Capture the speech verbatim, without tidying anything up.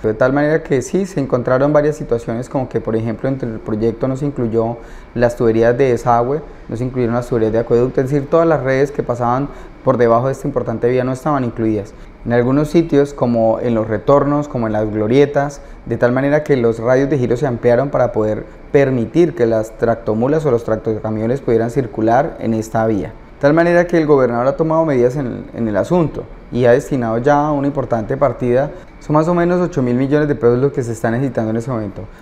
De tal manera que sí, se encontraron varias situaciones como que, por ejemplo, entre el proyecto no se incluyó las tuberías de desagüe, no se incluyeron las tuberías de acueducto, es decir, todas las redes que pasaban por debajo de esta importante vía no estaban incluidas. En algunos sitios, como en los retornos, como en las glorietas, de tal manera que los radios de giro se ampliaron para poder permitir que las tractomulas o los tractocamiones pudieran circular en esta vía. De tal manera que el gobernador ha tomado medidas en el, en el asunto y ha destinado ya una importante partida, son más o menos ocho mil millones de pesos lo que se está necesitando en ese momento.